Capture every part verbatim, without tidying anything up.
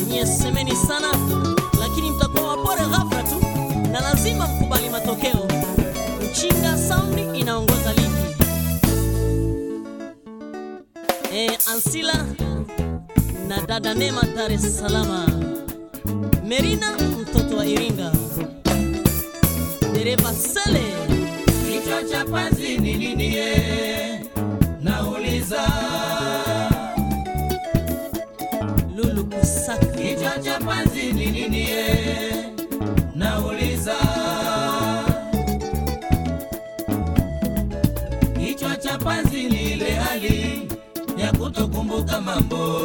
Nyie semeni sana, lakini mtakuwa wapore ghafla tu, na lazima mkubali matokeo. Mchinga Sound inaongoza ligi. Eh, Ansila na dada Nema Dar es Salaam. Merina mtoto wa Iringa. Dereva Sele. Kichwa cha panzi ni nini ye? Nauliza. Lulu Kusaka. Kichwa cha panzi ni nini ye? Nauliza. Kichwa cha panzi ni ile hali ya kutokumbuka mambo.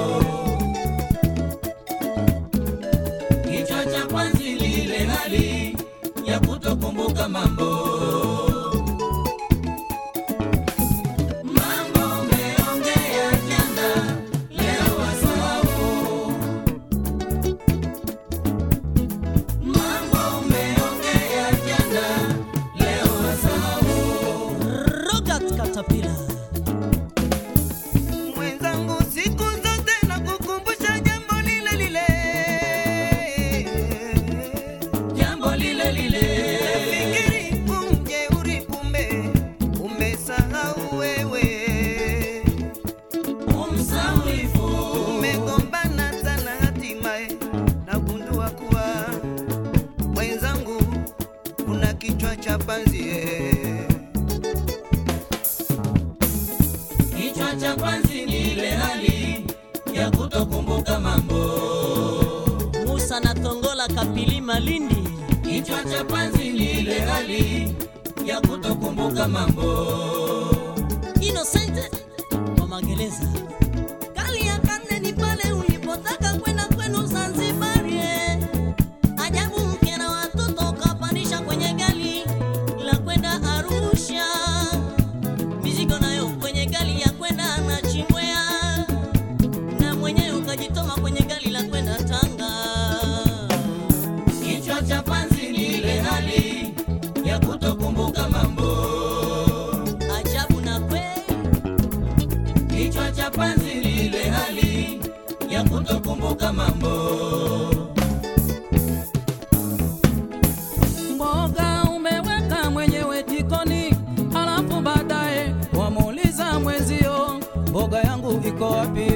Kichwa cha panzi ni ile hali ya kutokumbuka mambo. Kichwa cha panzi ni ile hali ya kutokumbuka mambo. Musa na Tongola Kapili Malindi. Kichwa cha panzi ni ile hali ya kutokumbuka mambo. Innocent wa Magereza. Kali ya karne ni pale ulipotaka kwenda kwenu Zanzibar. Ajabu mke na watoto kapanisha kwenye gari la kwenda Arusha. Mizigo nayo kwenye gari ya kwenda Nachingwea, na mwenyewe ukajitoma kwenye gari la kwenda Tanga. Kichwa cha panzi ni ile hali ya kutokumbuka mambo. Ajabu na kweli. Kichwa cha panzi ni ile hali ya kutokumbuka mambo. Mboga umeweka mwenyewe jikoni, halafu baadaye wamuuliza mwezio, mboga yangu iko wapi?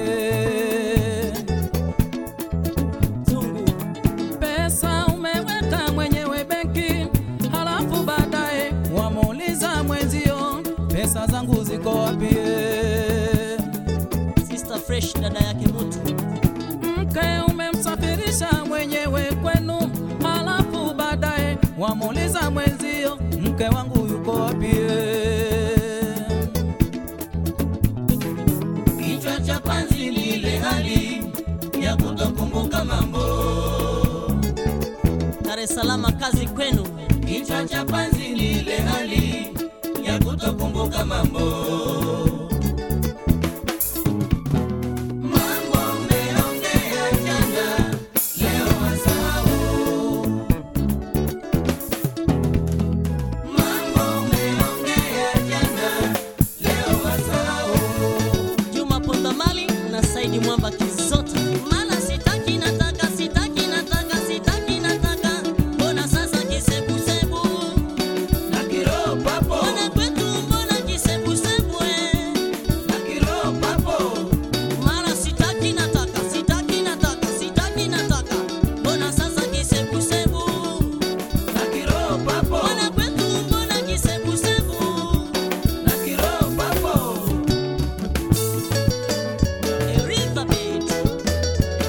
Tungu. Pesa umeweka mwenyewe benki, halafu baadaye wamuuliza mwezio, pesa zangu ziko wapi? Sister Fresh dada yake Mutu. Mke umemsafirisha mwenyewe kwenu, halafu baadaye wamuuliza mwezio, mke wangu yuko wapi? Kichwa cha panzi ni ile hali ya kutokumbuka mambo. Dar es Salaam kazi kwenu. Kichwa cha panzi ni ile hali ya kutokumbuka mambo. Juma Pondamali na Saidi Mwamba Kizota. Mala sitaki nataka, sitaki nataka, sitaki nataka. Mbona sasa kisebu sebu? Na kiro papo. Mbona kwetu mbona kisebu sebu eh? Na kiro papo. Mala sitaki nataka, sitaki nataka, sitaki nataka. Mbona sasa kisebu sebu? Na kiro papo. Mbona kwetu mbona kisebu sebu? Na kiro papo. Elizabeth